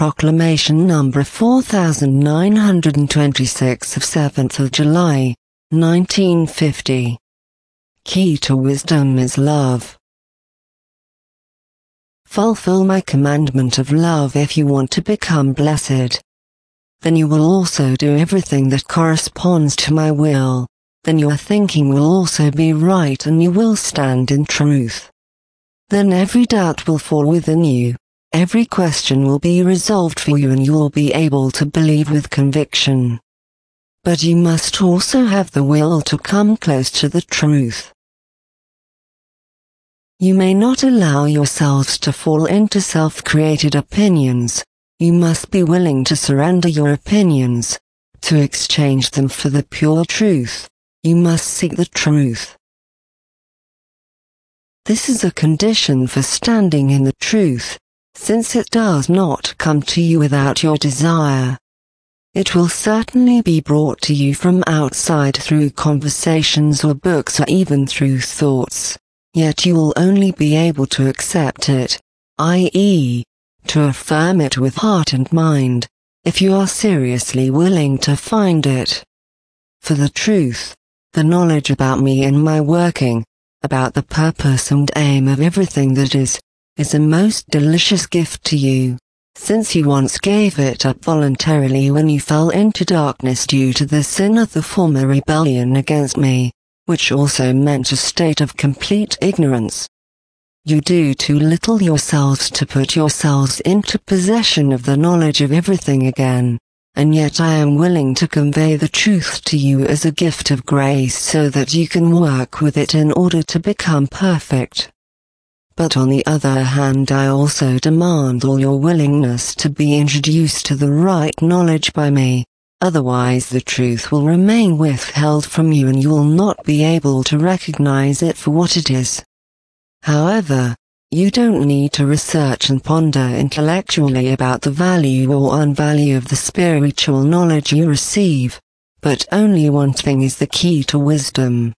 Proclamation number 4926 of 7th of July, 1950. Key to wisdom is love. Fulfill my commandment of love if you want to become blessed. Then you will also do everything that corresponds to my will. Then your thinking will also be right and you will stand in truth. Then every doubt will fall within you. Every question will be resolved for you and you will be able to believe with conviction. But you must also have the will to come close to the truth. You may not allow yourselves to fall into self-created opinions. You must be willing to surrender your opinions, to exchange them for the pure truth. You must seek the truth. This is a condition for standing in the truth, since it does not come to you without your desire. It will certainly be brought to you from outside through conversations or books or even through thoughts, yet you will only be able to accept it, i.e., to affirm it with heart and mind, if you are seriously willing to find it. For the truth, the knowledge about me and my working, about the purpose and aim of everything that is a most delicious gift to you, since you once gave it up voluntarily when you fell into darkness due to the sin of the former rebellion against me, which also meant a state of complete ignorance. You do too little yourselves to put yourselves into possession of the knowledge of everything again, and yet I am willing to convey the truth to you as a gift of grace so that you can work with it in order to become perfect. But on the other hand, I also demand all your willingness to be introduced to the right knowledge by me, otherwise the truth will remain withheld from you and you will not be able to recognize it for what it is. However, you don't need to research and ponder intellectually about the value or unvalue of the spiritual knowledge you receive, but only one thing is the key to wisdom.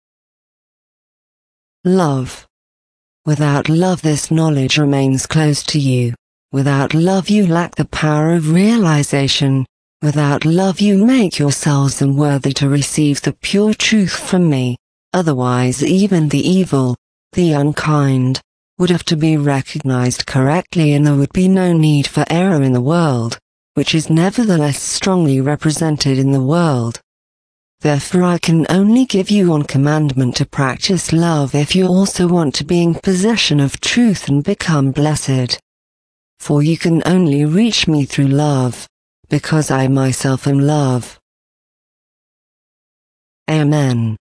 Love. Without love, this knowledge remains closed to you. Without love, you lack the power of realization. Without love, you make yourselves unworthy to receive the pure truth from me. Otherwise, even the evil, the unkind, would have to be recognized correctly and there would be no need for error in the world, which is nevertheless strongly represented in the world. Therefore I can only give you one commandment to practice love if you also want to be in possession of truth and become blessed. For you can only reach me through love, because I myself am love. Amen.